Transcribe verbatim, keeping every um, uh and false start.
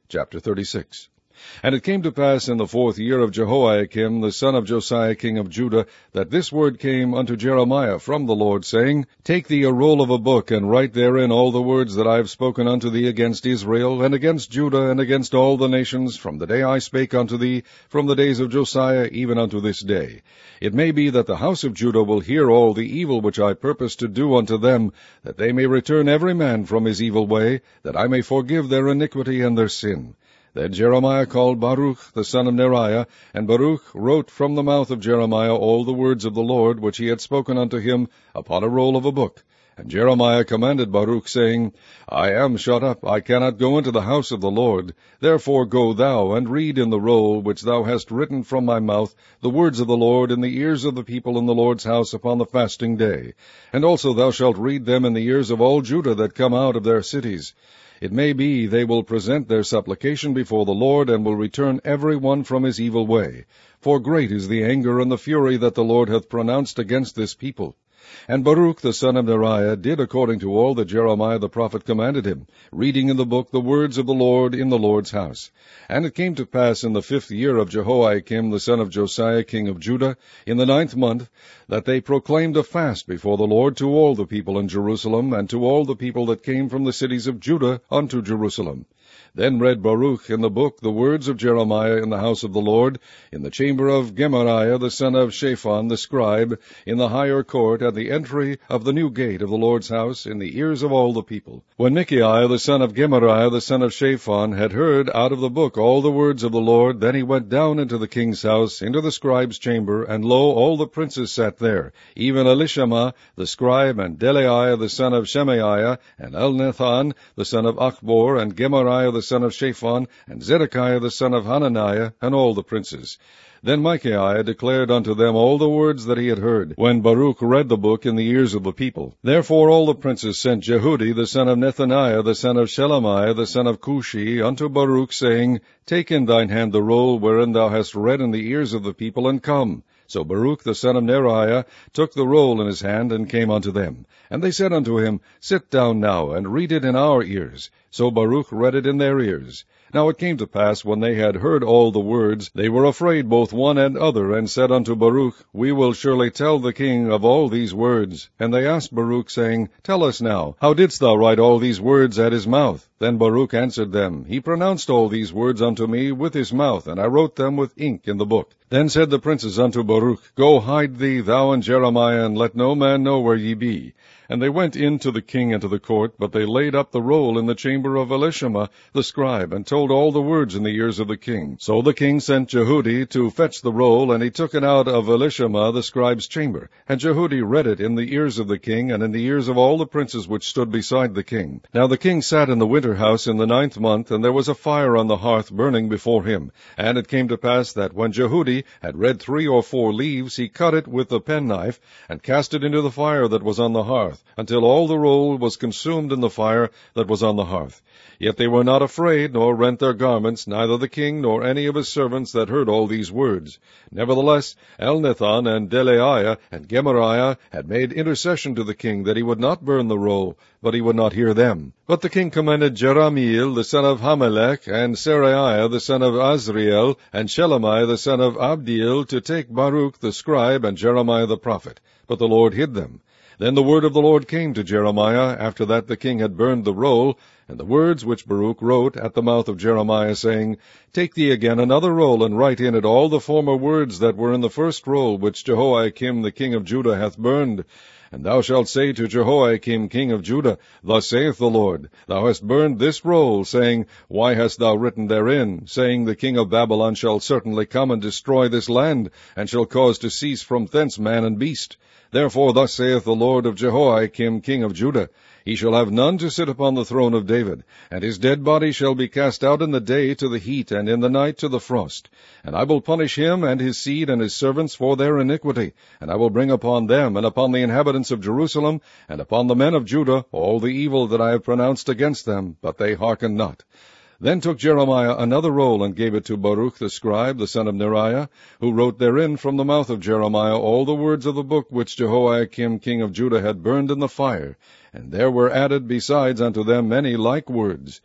Chapter thirty-six. And it came to pass in the fourth year of Jehoiakim, the son of Josiah king of Judah, that this word came unto Jeremiah from the Lord, saying, Take thee a roll of a book, and write therein all the words that I have spoken unto thee against Israel, and against Judah, and against all the nations, from the day I spake unto thee, from the days of Josiah, even unto this day. It may be that the house of Judah will hear all the evil which I purpose to do unto them, that they may return every man from his evil way, that I may forgive their iniquity and their sin. Then Jeremiah called Baruch the son of Neriah, and Baruch wrote from the mouth of Jeremiah all the words of the Lord which he had spoken unto him upon a roll of a book. And Jeremiah commanded Baruch, saying, I am shut up, I cannot go into the house of the Lord. Therefore go thou, and read in the roll which thou hast written from my mouth the words of the Lord in the ears of the people in the Lord's house upon the fasting day. And also thou shalt read them in the ears of all Judah that come out of their cities. It may be they will present their supplication before the Lord, and will return every one from his evil way. For great is the anger and the fury that the Lord hath pronounced against this people. And Baruch the son of Neriah did according to all that Jeremiah the prophet commanded him, reading in the book the words of the Lord in the Lord's house. And it came to pass in the fifth year of Jehoiakim the son of Josiah king of Judah, in the ninth month, that they proclaimed a fast before the Lord to all the people in Jerusalem, and to all the people that came from the cities of Judah unto Jerusalem. Then read Baruch in the book the words of Jeremiah in the house of the Lord, in the chamber of Gemariah the son of Shaphan the scribe, in the higher court at the entry of the new gate of the Lord's house, in the ears of all the people. When Micaiah the son of Gemariah the son of Shaphan had heard out of the book all the words of the Lord, then he went down into the king's house, into the scribe's chamber, and lo, all the princes sat there, even Elishama the scribe, and Delaiah the son of Shemaiah, and Elnathan the son of Achbor, and Gemariah the son of Shaphan, and Zedekiah the son of Hananiah, and all the princes. Then Micaiah declared unto them all the words that he had heard, when Baruch read the book in the ears of the people. Therefore all the princes sent Jehudi the son of Nethaniah, the son of Shelemiah, the son of Cushi, unto Baruch, saying, Take in thine hand the roll wherein thou hast read in the ears of the people, and come. So Baruch the son of Neriah took the roll in his hand, and came unto them. And they said unto him, Sit down now, and read it in our ears. So Baruch read it in their ears. Now it came to pass, when they had heard all the words, they were afraid both one and other, and said unto Baruch, We will surely tell the king of all these words. And they asked Baruch, saying, Tell us now, how didst thou write all these words at his mouth? Then Baruch answered them, He pronounced all these words unto me with his mouth, and I wrote them with ink in the book. Then said the princes unto Baruch, Go hide thee, thou and Jeremiah, and let no man know where ye be. And they went in to the king and to the court, but they laid up the roll in the chamber of Elishama the scribe, and told all the words in the ears of the king. So the king sent Jehudi to fetch the roll, and he took it out of Elishama the scribe's chamber. And Jehudi read it in the ears of the king, and in the ears of all the princes which stood beside the king. Now the king sat in the winter house in the ninth month, and there was a fire on the hearth burning before him. And it came to pass that when Jehudi had read three or four leaves, he cut it with the penknife, and cast it into the fire that was on the hearth, until all the roll was consumed in the fire that was on the hearth. Yet they were not afraid, nor rent their garments, neither the king nor any of his servants that heard all these words. Nevertheless, Elnathan and Delaiah and Gemariah had made intercession to the king that he would not burn the roll, but he would not hear them. But the king commanded Jerahmeel the son of Hamelech, and Seraiah the son of Azriel, and Shelemiah the son of Abdiel, to take Baruch the scribe and Jeremiah the prophet. But the Lord hid them. Then the word of the Lord came to Jeremiah, after that the king had burned the roll, and the words which Baruch wrote at the mouth of Jeremiah, saying, Take thee again another roll, and write in it all the former words that were in the first roll, which Jehoiakim the king of Judah hath burned. And thou shalt say to Jehoiakim king of Judah, Thus saith the Lord, Thou hast burned this roll, saying, Why hast thou written therein, saying, The king of Babylon shall certainly come and destroy this land, and shall cause to cease from thence man and beast. Therefore thus saith the Lord of Jehoiakim king of Judah, He shall have none to sit upon the throne of David, and his dead body shall be cast out in the day to the heat, and in the night to the frost. And I will punish him and his seed and his servants for their iniquity, and I will bring upon them, and upon the inhabitants of Jerusalem, and upon the men of Judah, all the evil that I have pronounced against them, but they hearkened not. Then took Jeremiah another roll, and gave it to Baruch the scribe, the son of Neriah, who wrote therein from the mouth of Jeremiah all the words of the book which Jehoiakim king of Judah had burned in the fire. And there were added besides unto them many like words.